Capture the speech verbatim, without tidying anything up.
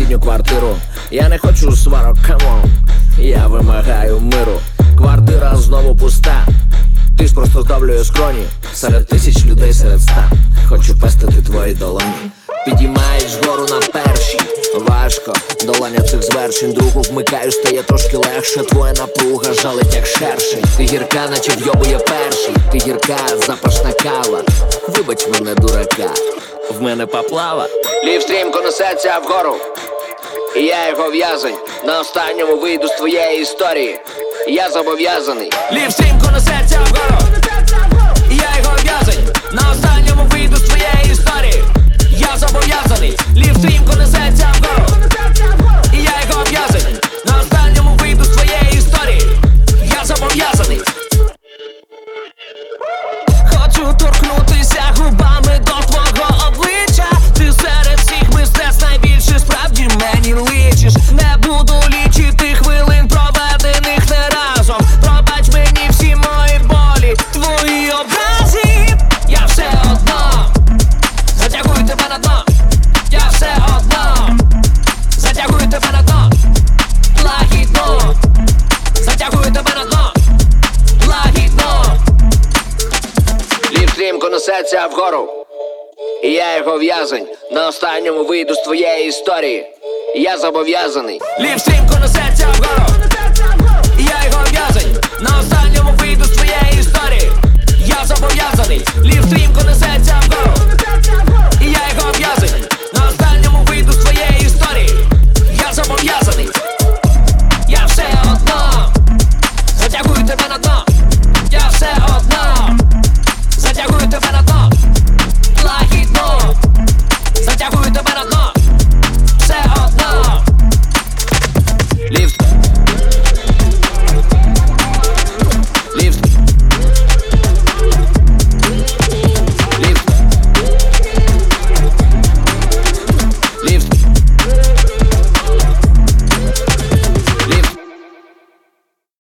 сусідню квартиру. Я не хочу сварок, камон, я вимагаю миру. Квартира знову пуста, ти ж просто здавлює скроні. Серед тисяч людей, серед ста хочу пестити твої долоні. Підіймаєш гору на першій, важко долання цих звершень. Другу вмикаю, стає трошки легше. Твоя напруга жалить як шершень. Ти гірка, наче вйобує перший. Ти гірка, запашна кава. Вибач мене, дурака, в мене поплава. Лів стрімко несеться вгору, і я його в'язень. На останньому вийду з твоєї історії. Я зобов'язаний. Лів стрімко несеться вгору, і я його в'язень. На останньому вийду з твоєї історії. Я зобов'язаний. Лів стрімко несеться вгору, і я його в'язень. На останньому вийду з твоєї історії. Я зобов'язаний. Хочу торкнутися губами до твого обличчя. Ти серед всіх мистецтв найбільше справді мені личиш. Не буду лічити хвилин, проведених не разом. Пробач мені всі мої болі, твої образи. Я все одно затягую тебе на дно. Я все одно затягую тебе на дно. Лагідно затягую тебе на дно. Лагідно. Лів стрімко несеться вгору, і я його в'язень. На останньому вийду з твоєї історії. Я зобов'язаний. Лів стрімко несеться вгору, і я його в'язень. На останньому вийду з твоєї історії. Я зобов'язаний. Лів стрімко несеться вгору, і я його в'язень. На останньому вийду з твоєї історії. Я зобов'язаний. Я все одно затягую тебе на дно.